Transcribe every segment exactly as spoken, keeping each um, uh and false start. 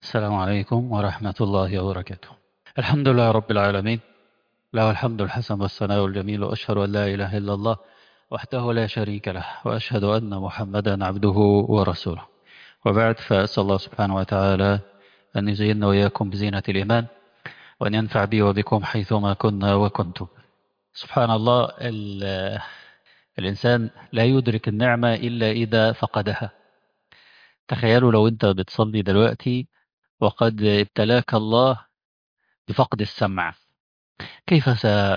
السلام عليكم ورحمة الله وبركاته. الحمد لله رب العالمين، له الحمد الحسن والثناء الجميل، وأشهد أن لا إله إلا الله وحده لا شريك له، وأشهد أن محمدا عبده ورسوله. وبعد، فأسأل الله سبحانه وتعالى أن يزيننا وإياكم بزينة الإيمان، وأن ينفع بي وبكم حيثما كنا وكنتم. سبحان الله، ال- الإنسان لا يدرك النعمة إلا إذا فقدها. تخيلوا لو أنت بتصلي دلوقتي وقد ابتلاك الله بفقد السمع، كيف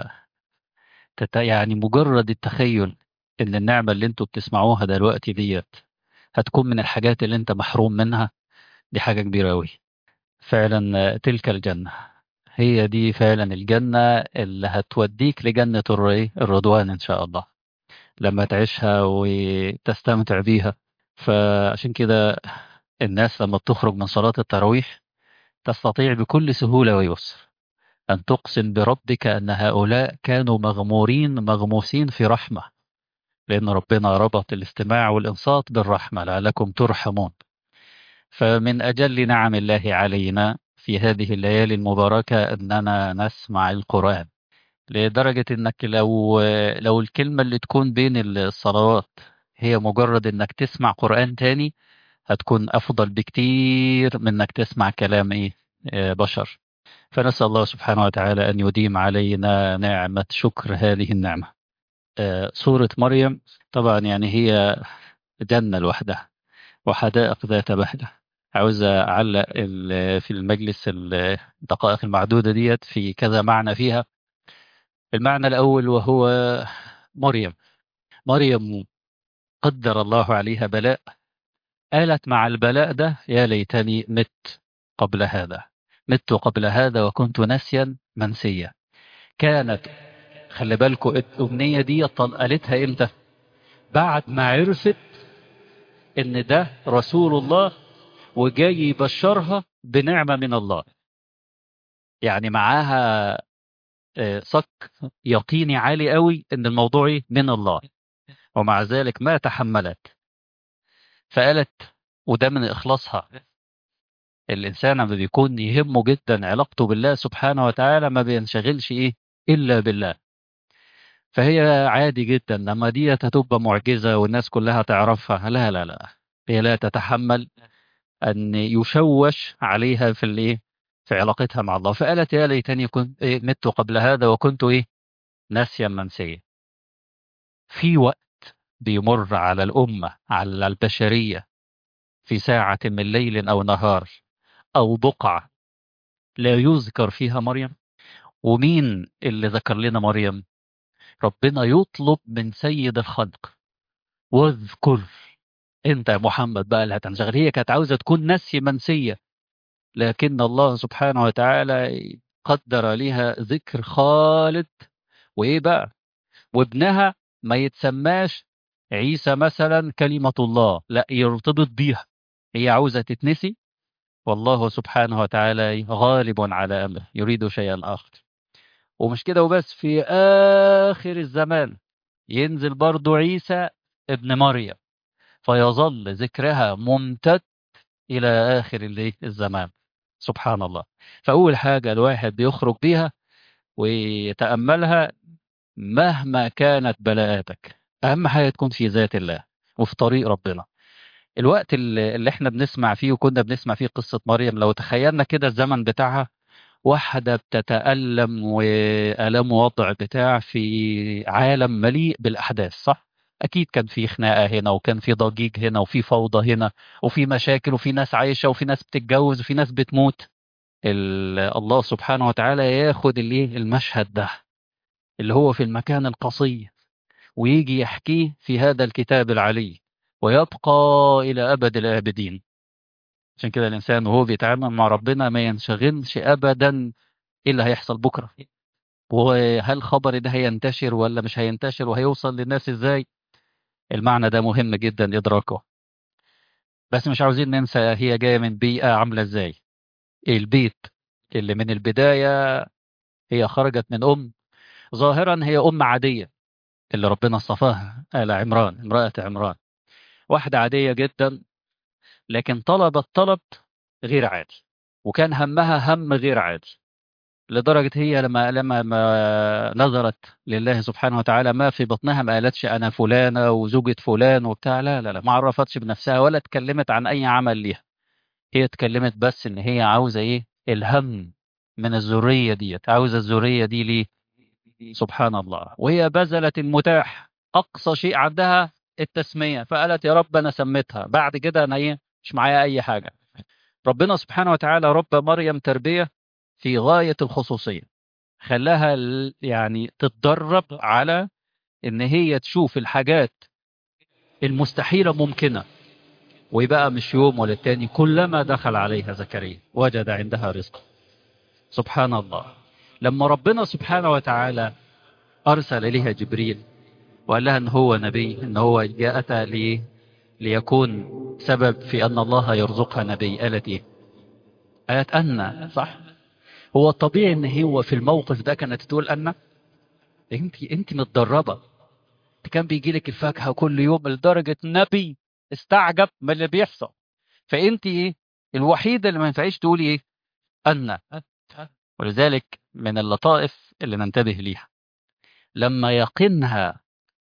ستت... يعني مجرد التخيل ان النعمة اللي انتوا بتسمعوها دلوقتي ديت هتكون من الحاجات اللي انت محروم منها، دي حاجة كبيرة أوي. فعلا آه، تلك الجنة، هي دي فعلا الجنة اللي هتوديك لجنة الري الرضوان إن شاء الله لما تعيشها وتستمتع بيها. فعشان كده الناس لما بتخرج من صلاة التراويح تستطيع بكل سهولة ويسر أن تقسم بربك أن هؤلاء كانوا مغمورين مغموسين في رحمة، لأن ربنا ربط الاستماع والإنصات بالرحمة لعلكم ترحمون. فمن أجل نعم الله علينا في هذه الليالي المباركة أننا نسمع القرآن، لدرجة أنك لو لو الكلمة اللي تكون بين الصلوات هي مجرد أنك تسمع قرآن تاني، هتكون أفضل بكتير من أنك تسمع كلام إيه آه، بشر. فنسأل الله سبحانه وتعالى أن يديم علينا نعمة شكر هذه النعمة. آه، سورة مريم طبعا يعني هي جنة لوحدها وحدائق ذات بهجة. عاوز أعلق ال- في المجلس الدقائق المعدودة ديت في كذا معنى فيها. المعنى الأول وهو مريم. مريم قدر الله عليها بلاء، قالت مع البلاء ده يا ليتني مت قبل هذا، مت قبل هذا وكنت ناسيا منسيا. كانت، خلي بالكوا الأمنية دي قالتها إمتى؟ بعد ما عرفت إن ده رسول الله وجاي يبشرها بنعمة من الله. يعني معاها آه، صك يقيني عالي قوي إن الموضوع إيه؟ من الله، ومع ذلك ما تحملت فقالت. وده من إخلاصها. الإنسان لما بيكون يهمه جدا علاقته بالله سبحانه وتعالى ما بينشغلش إيه إلا بالله. فهي عادي جدا لما دي هتبقى معجزة والناس كلها تعرفها، لا لا لا، هي لا تتحمل أن يشوش عليها في الإيه، في علاقتها مع الله. فقالت يا ليتني كنت إيه مت قبل هذا وكنت إيه ناسيا منسيا. في وقت بيمر على الأمة، على البشرية، في ساعة من ليل أو نهار أو بقعة لا يذكر فيها مريم. ومين اللي ذكر لنا مريم؟ ربنا يطلب من سيد الخلق واذكر. انت يا محمد بقى اللي هتنشغل، هي كانت عاوزة تكون ناسية منسية، لكن الله سبحانه وتعالى قدر لها ذكر خالد. وإيه بقى؟ وابنها ما يتسماش عيسى مثلا كلمة الله، لا يرتبط بيها. هي عاوزة تتنسي، والله سبحانه وتعالى غالب على أمره يريد شيئا آخر. ومش كده وبس، في آخر الزمان ينزل برضو عيسى ابن مريم، فيظل ذكرها ممتد إلى آخر الليل الزمان. سبحان الله. فأول حاجة الواحد بيخرج بيها ويتأملها، مهما كانت بلاءاتك أهم حاجة تكون في ذات الله وفي طريق ربنا. الوقت اللي اللي احنا بنسمع فيه وكنا بنسمع فيه قصة مريم، لو تخيلنا كده الزمن بتاعها، واحدة بتتألم وألم وضع بتاع في عالم مليء بالأحداث، صح؟ أكيد كان في خناقة هنا وكان في ضجيج هنا وفي فوضى هنا وفي مشاكل وفي ناس عايشة وفي ناس بتتجوز وفي ناس بتموت. ال- الله سبحانه وتعالى ياخد الايه المشهد ده اللي هو في المكان القصي ويجي يحكيه في هذا الكتاب العلي ويبقى إلى أبد الآبدين. عشان كده الإنسان وهو بيتعامل مع ربنا ما ينشغلش أبدا إيه اللي هيحصل بكرة، وهل خبر ده هينتشر ولا مش هينتشر وهيوصل للناس إزاي. المعنى ده مهم جدا إدراكه. بس مش عاوزين ننسى هي جاية من بيئة عاملة إزاي. البيت اللي من البداية هي خرجت من أم، ظاهرا هي أم عادية اللي ربنا اصطفاها، آل عمران، امرأة عمران، واحدة عادية جدا، لكن طلبت طلب غير عادي. وكان همها هم غير عادي، لدرجة هي لما لما ما نظرت لله سبحانه وتعالى ما في بطنها ما قالتش أنا فلانة وزوجة فلان وبتاع، لا لا لا، ما عرفتش بنفسها ولا اتكلمت عن أي عمل ليها. هي اتكلمت بس إن هي عاوزة إيه؟ الهم من الذرية ديت، عاوزة الذرية دي ليه؟ سبحان الله. وهي بذلت المتاح، أقصى شيء عندها التسمية، فقالت يا رب أنا سميتها، بعد كده أنا إيه؟ مش معايا أي حاجة. ربنا سبحانه وتعالى ربى مريم تربية في غاية الخصوصية، خلاها ال- يعني تتدرب على ان هي تشوف الحاجات المستحيلة ممكنة، ويبقى مش يوم ولا التاني كلما دخل عليها زكريا وجد عندها رزقا. سبحان الله. لما ربنا سبحانه وتعالى أرسل إليها جبريل وقال لها إن هو نبي، إن هو جاء أتى ليه؟ ليكون سبب في أن الله يرزقها نبي، قالت إيه؟ قالت أن، صح؟ هو الطبيعي إن هو في الموقف ده كانت تقول أن. أنت أنت متدربة، كان بيجي لك الفاكهة كل يوم لدرجة نبي استعجب من اللي بيحصل. فأنت إيه؟ الوحيدة اللي ما ينفعش تقولي إيه؟ أن. ولذلك من اللطائف اللي ننتبه ليها، لما يقينها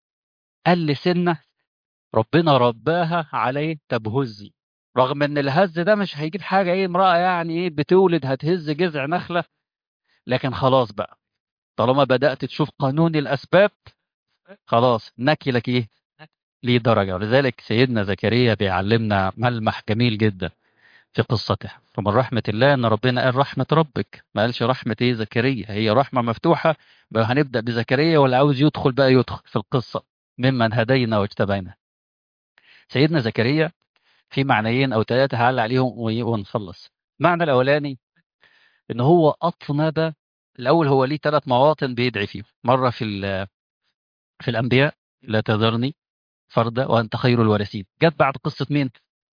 قل سنة ربنا رباها عليه تبهزي، رغم ان الهز ده مش هيجيب حاجة، ايه امرأة يعني ايه بتولد هتهز جذع نخلة، لكن خلاص بقى طالما بدأت تشوف قانون الأسباب، خلاص نكلك ايه ليه درجة. ولذلك سيدنا زكريا بيعلمنا ملمح جميل جدا في قصته. ومن رحمة الله ان ربنا قال رحمة ربك، ما قالش رحمة ايه زكريا، هي رحمة مفتوحة. بقى هنبدأ بزكريا، واللي عاوز يدخل بقى يدخل في القصة، ممن هدينا واجتبينا. سيدنا زكريا في معنيين او ثلاثة هعلق عليهم ون- ونخلص. المعنى الاولاني ان هو اطنب. الاول هو ليه ثلاث مواطن بيدعي فيهم، مرة في ال- في الانبياء، لا تذرني فردا وانت خير الوارثين، جت بعد قصة مين؟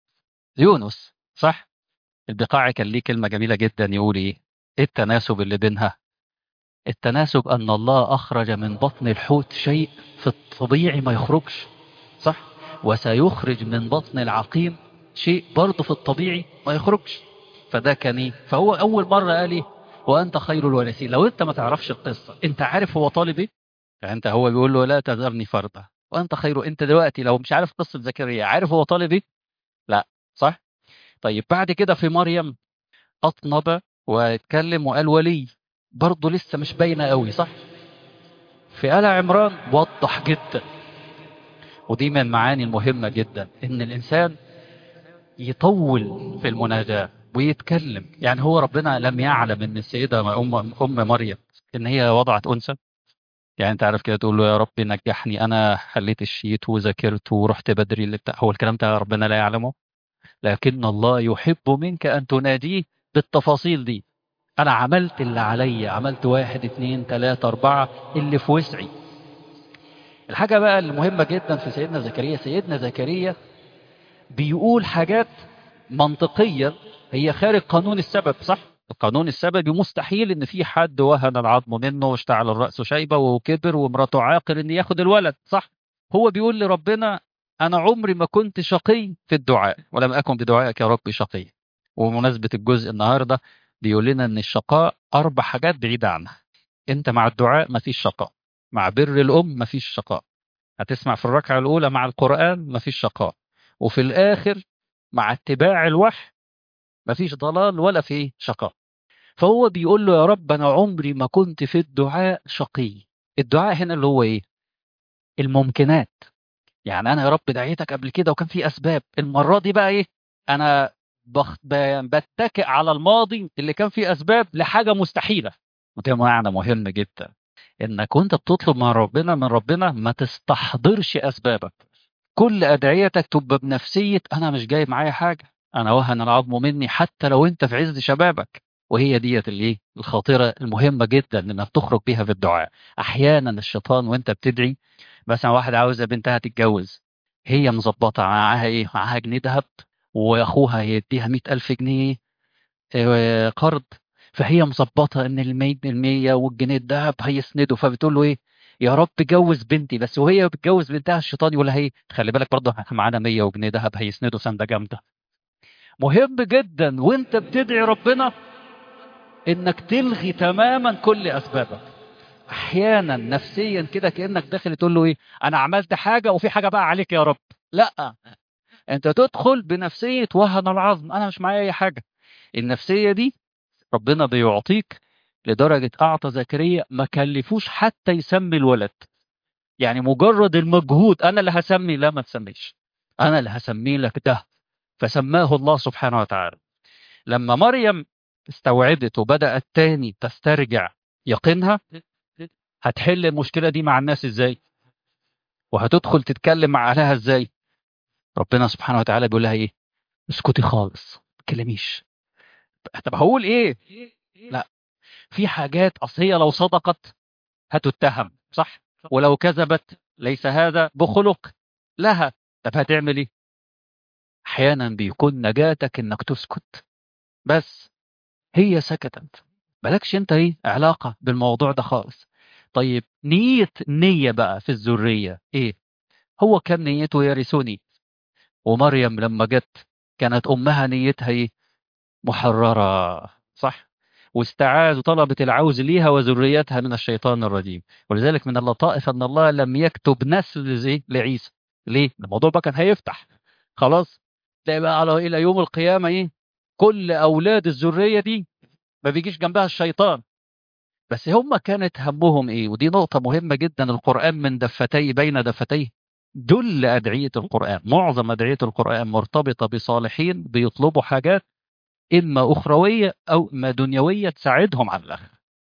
يونس، صح؟ البقاع كان ليه كلمة جميلة جدا يقول ايه؟ إيه التناسب اللي بينها؟ التناسب ان الله اخرج من بطن الحوت شيء في الطبيعي ما يخرجش، صح؟ وسيخرج من بطن العقيم شيء برضه في الطبيعي ما يخرجش. فده كان ايه؟ فهو اول مرة قال ايه؟ وانت خير الوارثين. لو انت ما تعرفش القصة، انت عارف هو طالب ايه؟ يعني انت هو بيقول له لا تذرني فردا وانت خير، انت دلوقتي لو مش عارف قصة زكريا عارف هو طالب ايه؟ لا، صح؟ طيب بعد كده في مريم أطنب واتكلم وقال ولي، برضه لسه مش باينة قوي، صح؟ في آل عمران وضح جدا. ودي من المعاني المهمة جدا، إن الإنسان يطول في المناجاة ويتكلم. يعني هو ربنا لم يعلم إن السيدة أم أم مريم إن هي وضعت أنثى. يعني أنت عارف كده تقول له يا رب نجحني، أنا حليت الشيت وذاكرت ورحت بدري اللي بتاع، هو الكلام ده ربنا لا يعلمه؟ لكن الله يحب منك أن تناديه بالتفاصيل دي. أنا عملت اللي عليا، عملت واحد اتنين تلاتة أربعة اللي في وسعي. الحاجة بقى المهمة جدا في سيدنا زكريا، سيدنا زكريا بيقول حاجات منطقية هي خارج قانون السبب، صح؟ القانون السببي مستحيل ان في حد وهن العظم منه واشتعل الرأس شيبة وكبر ومراته عاقر ان ياخد الولد، صح؟ هو بيقول لربنا انا عمري ما كنت شقي في الدعاء ولم اكن بدعائك يا ربي شقي. ومناسبة الجزء النهاردة بيقول لنا ان الشقاء اربع حاجات بعيدة عنها. انت مع الدعاء مفيش شقاء، مع بر الام مفيش شقاء، هتسمع في الركعة الأولى مع القرآن مفيش شقاء، وفي الآخر مع اتباع الوحي مفيش ضلال ولا في شقاء. فهو بيقول له يا رب أنا عمري ما كنت في الدعاء شقي. الدعاء هنا اللي هو إيه؟ الممكنات. يعني أنا يا رب دعيتك قبل كده وكان في أسباب، المرة دي بقى إيه؟ أنا بخ... ب- بتكئ على الماضي اللي كان فيه أسباب لحاجة مستحيلة. وده معنى مهم جدا، إنك وأنت بتطلب من ربنا من ربنا ما تستحضرش أسبابك. كل أدعيتك تبقى بنفسية أنا مش جاي معايا حاجة، أنا وهن العظم مني، حتى لو أنت في عز شبابك. وهي ديت اللي الخاطرة المهمة جدا إنك تخرج بيها في الدعاء. أحيانا الشيطان وأنت بتدعي، مثلا واحد عاوزة بنتها تتجوز، هي مظبطة معاها إيه؟ معاها جنيه دهب، وأخوها هيديها مئة ألف جنيه آه، قرض، فهي مظبطة إن المية المية والجنيه الدهب هيسندوا، فبتقول له إيه؟ يا رب جوز بنتي. بس وهي بتجوز بنتها الشيطان يقول لها ايه؟ خلي بالك برضه احنا معانا مية وجنيه دهب هيسندوا سنده جامده. مهم جدا وانت بتدعي ربنا انك تلغي تماما كل اسبابك. احيانا نفسيا كده كانك داخل تقول له ايه، انا عملت حاجه وفي حاجه بقى عليك يا رب. لا، انت تدخل بنفسيه وهن العظم، انا مش معايا اي حاجه. النفسيه دي ربنا بيعطيك، لدرجه اعطى زكريا ما كلفوش حتى يسمي الولد. يعني مجرد المجهود، انا اللي هسمي، لا ما تسميش، انا اللي هسمي لك ده. فسماه الله سبحانه وتعالى. لما مريم استوعبت وبدأت تاني تسترجع يقينها، هتحل المشكلة دي مع الناس ازاي؟ وهتدخل تتكلم مع اهلها ازاي؟ ربنا سبحانه وتعالى بيقول لها ايه؟ اسكتي خالص، ما تكلميش. طب هقول ايه؟ لا، في حاجات اصل هي لو صدقت هتتهم، صح؟ ولو كذبت ليس هذا بخلق لها. طب هتعمل ايه؟ احيانا بيكون نجاتك انك تسكت بس. هي سكتت، مالكش انت ايه علاقة بالموضوع ده خالص. طيب نية نية بقى في الذرية ايه؟ هو كان نيته يرثني، ومريم لما جت كانت امها نيتها ايه؟ محررة، صح؟ واستعاذ وطلبت العوز ليها وذريتها من الشيطان الرجيم. ولذلك من اللطائف ان الله لم يكتب نسل زي لعيسى. ليه؟ الموضوع بقى كان هيفتح خلاص. تلاقي بقى على الى يوم القيامة ايه؟ كل اولاد الذرية دي ما بيجيش جنبها الشيطان. بس هم كانت همهم ايه؟ ودي نقطة مهمة جدا. القرآن من دفتي بين دفتيه جل أدعية القرآن، معظم أدعية القرآن مرتبطة بصالحين بيطلبوا حاجات إما أخروية أو إما دنيوية تساعدهم على الآخرة.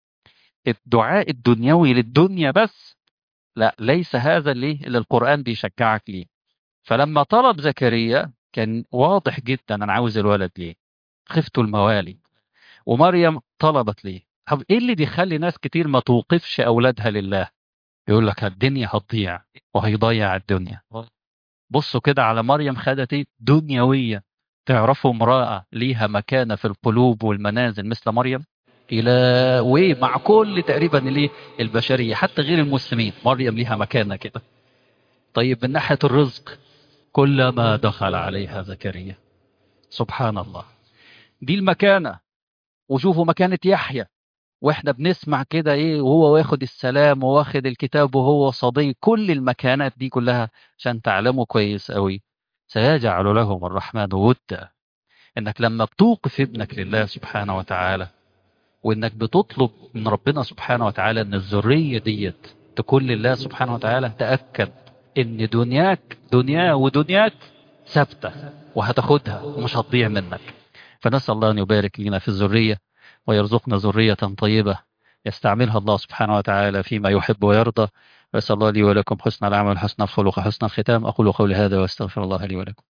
الدعاء الدنيوي للدنيا بس، لا، ليس هذا اللي اللي القرآن بيشجعك ليه. فلما طلب زكريا كان واضح جدا أنا عاوز الولد ليه، خفت الموالي. ومريم طلبت ليه. طب ايه اللي بيخلي ناس كتير ما توقفش اولادها لله؟ يقول لك الدنيا هتضيع وهيضيع الدنيا. بصوا كده على مريم، خدت ايه؟ دنيويه. تعرفوا امراه ليها مكانه في القلوب والمنازل مثل مريم؟ الى ومع كل تقريبا ليه البشريه حتى غير المسلمين، مريم ليها مكانه كده. طيب من ناحيه الرزق، كلما دخل عليها زكريا، سبحان الله، دي المكانه. وشوفوا مكانه يحيى، واحنا بنسمع كده ايه وهو واخد السلام وواخد الكتاب وهو صديق، كل المكانات دي كلها عشان تعلموا كويس قوي سيجعل لهم الرحمن ودا. انك لما بتوقف ابنك لله سبحانه وتعالى، وانك بتطلب من ربنا سبحانه وتعالى ان الذرية ديت تكون لله سبحانه وتعالى، تأكد ان دنياك دنيا ودنياك ثابتة وهتاخدها ومش هتضيع منك. فنسأل الله أن يبارك لنا في الذرية ويرزقنا ذرية طيبة يستعملها الله سبحانه وتعالى فيما يحب ويرضى. وأسأل الله لي ولكم حسن العمل، حسن الخلق، حسن الختام. أقول قولي هذا وأستغفر الله لي ولكم.